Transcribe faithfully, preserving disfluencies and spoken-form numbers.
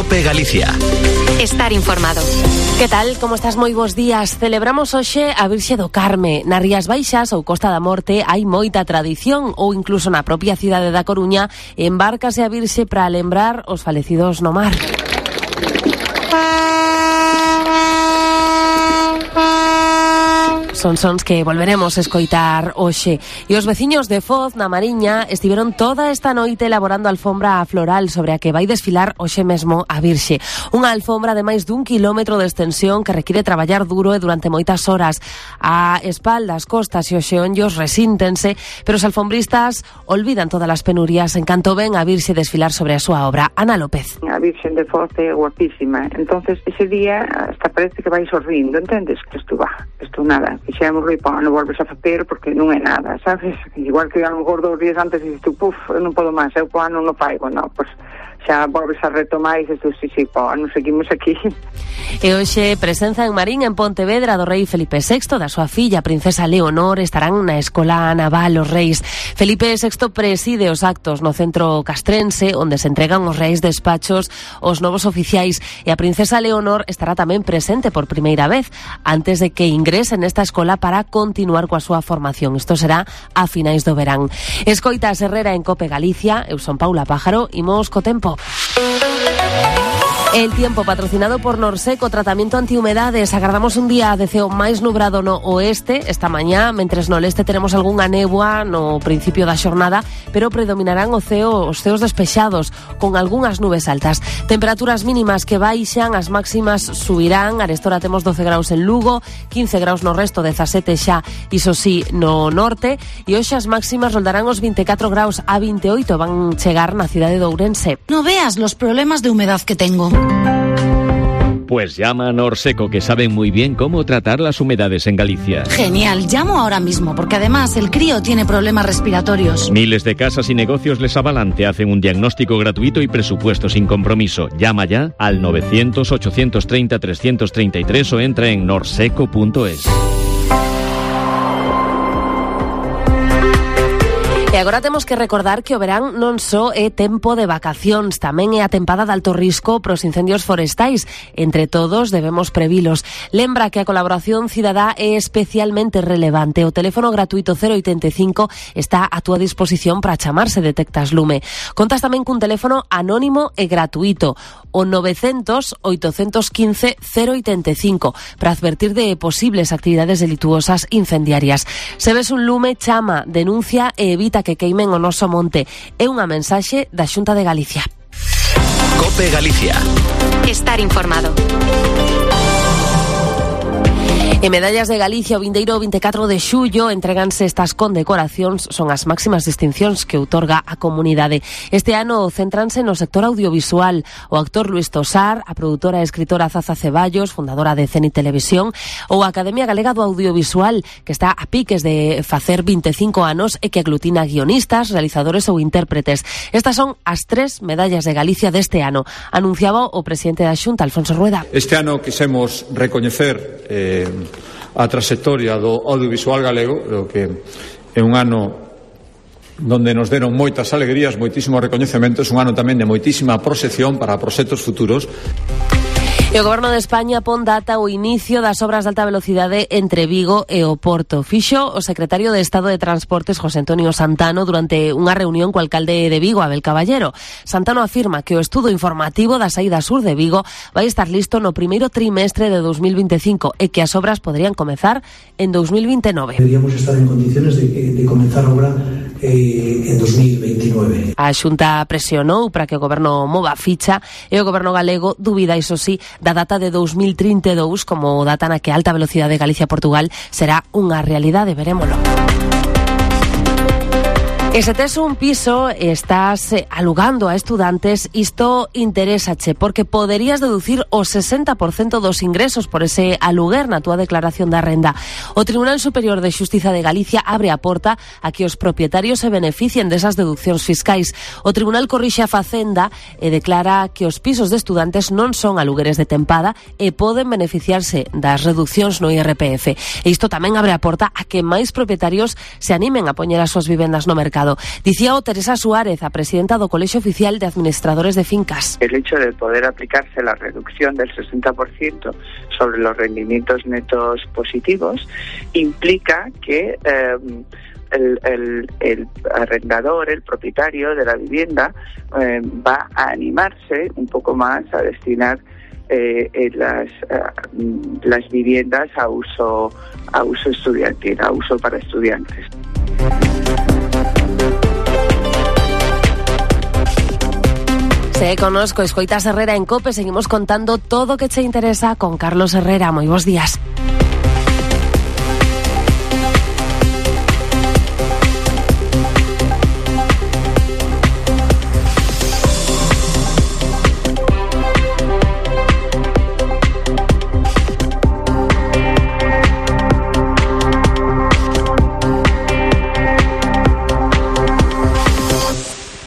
COPE Galicia. Estar informado. Que tal? Como estás? Moi bons días. Celebramos hoxe a Virxe do Carme. Nas Rías Baixas ou Costa da Morte hai moita tradición, ou incluso na propia cidade da Coruña embárcase a Virxe para lembrar os falecidos no mar. Son sons que volveremos a escoitar hoxe. E os veciños de Foz, na Mariña, estiveron toda esta noite elaborando a alfombra floral sobre a que vai desfilar hoxe mesmo a Virxe. Unha alfombra de máis dun quilómetro de extensión que require traballar duro e durante moitas horas. A espaldas, costas e os xeonllos resíntense, pero os alfombristas olvidan todas as penurias en canto ven a Virxe desfilar sobre a súa obra. Ana López. A Virxe de Foz é guapísima. Entonces ese día hasta parece que vai sorrindo, entendes? Que isto va, isto nada. Fixemos e pá, non volves a facer porque non é nada, sabes? Igual que a lo mejor dos días antes dices tú, puf, eu non podo máis, eu pá, non o faigo, non, pois xa volves a retomar e dices tú, sí, sí, pá, non seguimos aquí. E hoxe presenza en Marín, en Pontevedra, do rei Felipe sexto, da súa filla, a princesa Leonor, estarán na Escola Naval os reis. Felipe sexto preside os actos no centro castrense, onde se entregan os reis despachos aos novos oficiais, e a princesa Leonor estará tamén presente por primeira vez, antes de que ingrese nesta escola para continuar coa súa formación. Isto será a finais do verán. Escoita a Herrera en COPE Galicia, eu son Paula Pájaro, imos co tempo. El tiempo patrocinado por Norseco, tratamiento antihumedades. Agardamos un día de ceo máis nubrado no oeste esta mañá, mentres no leste teremos algunha néboa no principio da xornada, pero predominarán o ceo, os ceos despexados, con algunhas nubes altas. Temperaturas mínimas que baixan, as máximas subirán. Arestora temos doce graus en Lugo, quince graus no resto, dezasete xa, iso sí, no norte, e hoxe as máximas rondarán os veinticuatro graus, a veintioito van chegar na cidade de Ourense. No veas los problemas de humedad que tengo. Pues llama a Norseco, que saben muy bien cómo tratar las humedades en Galicia. Genial, llamo ahora mismo, porque además el crío tiene problemas respiratorios. Miles de casas y negocios les avalan, te hacen un diagnóstico gratuito y presupuesto sin compromiso. Llama ya al novecientos, ochocientos treinta, trescientos treinta y tres o entra en norseco punto es. E agora temos que recordar que o verán non só é tempo de vacacións, tamén é a tempada de alto risco pros incendios forestais. Entre todos debemos previlos. Lembra que a colaboración cidadá é especialmente relevante. O teléfono gratuito cero oitenta e cinco está a túa disposición para chamar se detectas lume. Contas tamén cun teléfono anónimo e gratuito, o novecientos, oitocentos quince, cero oitenta e cinco, para advertir de posibles actividades delituosas incendiarias. Se ves un lume, chama, denuncia e evita que queimen o noso monte. É unha mensaxe da Xunta de Galicia. COPE Galicia. Estar informado. E Medallas de Galicia, o vindeiro veinticuatro de xullo, entreganse estas condecoracións, son as máximas distincións que outorga a comunidade. Este ano céntranse no sector audiovisual. O actor Luís Tosar, a produtora e escritora Zaza Ceballos, fundadora de Cenit Televisión, ou a Academia Galega do Audiovisual, que está a piques de facer veinticinco anos e que aglutina guionistas, realizadores ou intérpretes. Estas son as tres Medallas de Galicia deste ano, anunciaba o presidente da Xunta, Alfonso Rueda. Este ano quisemos recoñecer eh, a trayectoria do audiovisual galego, o que é un ano donde nos deron moitas alegrías, moitísimos recoñecementos, un ano tamén de moitísima proxección para proxectos futuros. E o Goberno de España pon data o inicio das obras de alta velocidade entre Vigo e o Porto. Fixo o secretario de Estado de Transportes, José Antonio Santano, durante unha reunión co alcalde de Vigo, Abel Caballero. Santano afirma que o estudo informativo da saída sur de Vigo vai estar listo no primeiro trimestre de dos mil veinticinco e que as obras poderían comezar en dos mil veintinueve. Deberíamos estar en condiciones de, de comenzar a obra eh, en dos mil veintinueve. A Xunta presionou para que o Goberno mova ficha e o Goberno galego dubida, iso sí, da data de dos mil trinta e dous como data na que a alta velocidade Galicia-Portugal será unha realidade, verémolo. E se tes un piso e estás alugando a estudantes, isto interésache, porque poderías deducir o sesenta por cento dos ingresos por ese aluguer na túa declaración da renda. O Tribunal Superior de Xustiza de Galicia abre a porta a que os propietarios se beneficien desas deduccións fiscais. O Tribunal corrixe a Facenda e declara que os pisos de estudantes non son alugueres de tempada e poden beneficiarse das reduccións no I R P F. E isto tamén abre a porta a que máis propietarios se animen a poñer as súas vivendas no mercado. mercado. Dicía o Teresa Suárez, a presidenta do Colexio Oficial de Administradores de Fincas. El hecho de poder aplicarse la reducción del sesenta por ciento sobre los rendimientos netos positivos implica que eh, el, el, el arrendador, el propietario de la vivienda, eh, va a animarse un poco más a destinar eh, eh, las, uh, las viviendas a uso, a uso estudiantil, a uso para estudiantes. Se conozco, escoitas Herrera en COPE, seguimos contando todo o que te interesa con Carlos Herrera. Moi bons días.